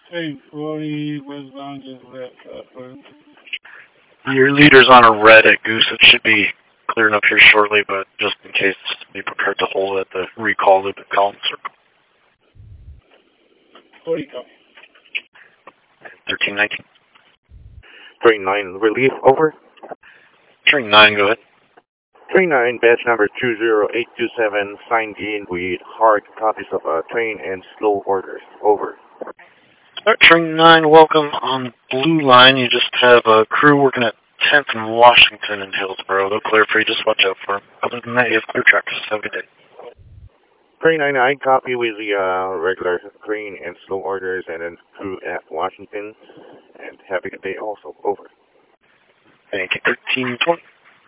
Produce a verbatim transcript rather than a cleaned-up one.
eight forty westbound is left. Uh, Your leader's on a red at Goose. It should be clearing up here shortly, but just in case, be prepared to hold at the recall loop at Collins Circle. forty copy. thirteen nineteen. Train nine, relief, over. Train nine, go ahead. Train nine, badge number two zero eight two seven, signed in with hard copies of uh, train and slow orders, over. Alright, Train nine, welcome on Blue Line. You just have a crew working at tenth and Washington in Hillsboro. They'll clear for you, just watch out for them. Other than that, you have clear tracks. Have a good day. Train nine nine, copy with the uh, regular train and slow orders and then crew at Washington. And have a good day also, over. Thank you, thirteen twenty.